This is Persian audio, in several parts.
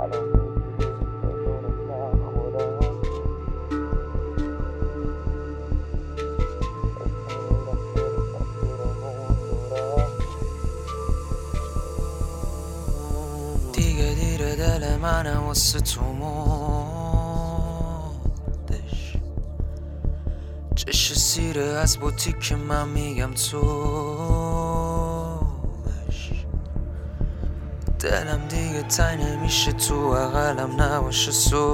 دیگه دیره دل منم واسه تو مردش، چش سیره از بوتیک من میگم توش. دلم دیگه تنگ نمیشه تو اقلم نباشه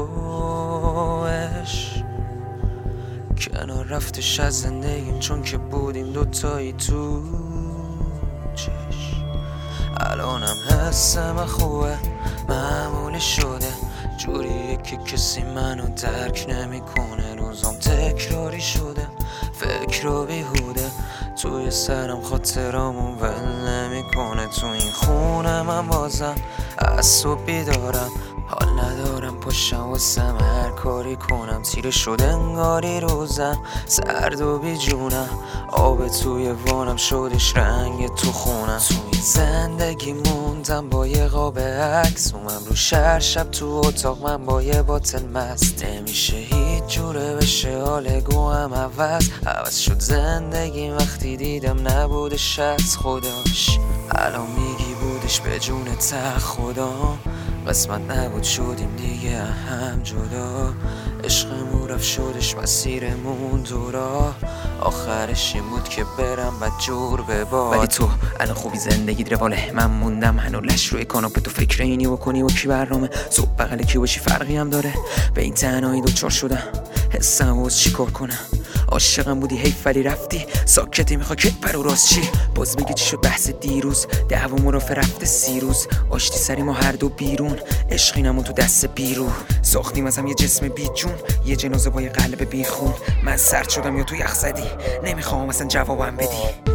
سوش. کنار رفتش از زندگیم چون که بودیم دوتایی تو چش. الانم حسم خوبه معمولی شده، جوریه که کسی منو درک نمیکنه. روزام تکراری شده، فکر رو بیهوده، توی سرم خاطرامون ول نمیکنه. تو این خونه من بازم از صبح بیدارم، حال ندارم پشتم واسم هر کاری کنم. تیره شده انگاری روزم، سرد و بی جونم، آب توی وانم شدش رنگ تو خونم. تو این زندگی موندم با یه قاب عکس، اومم رو شب تو اتاق من با یه باطل مست. نمیشه هیچ جوره بشه حال گوهم عوض شد زندگی وقتی دیدم نبودش از خداش. الان میگی بودش به جون ته خدا، قسمت نبود شدیم دیگه هم جدا. عشقمون رفت شدش مسیرمون دورا، آخرش این بود که برم بد جور به باد. ولی تو الان خوبی زندگیت رواله، من موندم هنو لش روی کاناپه. تو فکر اینی بکنی و کی برنامه صبح بغل کی باشی فرقی هم داره. به این تنهایی دوچار شدم، حسم باز چی کار کنم. عاشقم بودی حیف ولی رفتی، ساکتی میخوای که پرو راست چی. باز میگه چی شد بحث دیروز، دعوا رفته رفته 30 روز. آشتی سری ما هر دو بیرون، عشقینمون تو دست بیرو. ساختیم ازم یه جسم بی جون، یه جنازه با یه قلب بی خون. من سرد شدم یا تو یخ زدی، نمیخوام اصلا جوابم بدی.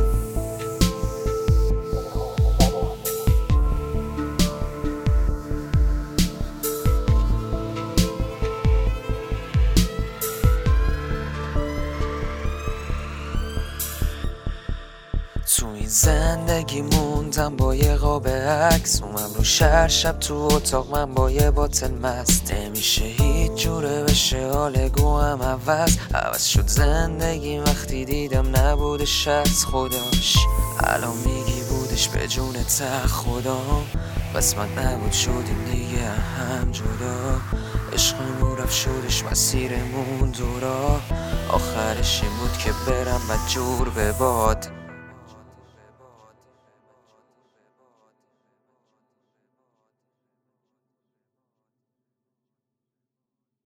تو این زندگی موندم با یه قاب عکس، اومم رو شب تو اتاق من با یه باطل مست. نمیشه هیچ جوره بشه حال گوهم عوض شد زندگی وقتی دیدم نبودش از خداش. الان میگی بودش به جون ته خدا، قسمت نبود شدیم دیگه هم جدا. عشقمون رفت شدش مسیرمون دورا، آخرش این بود که برم بد جور به باد.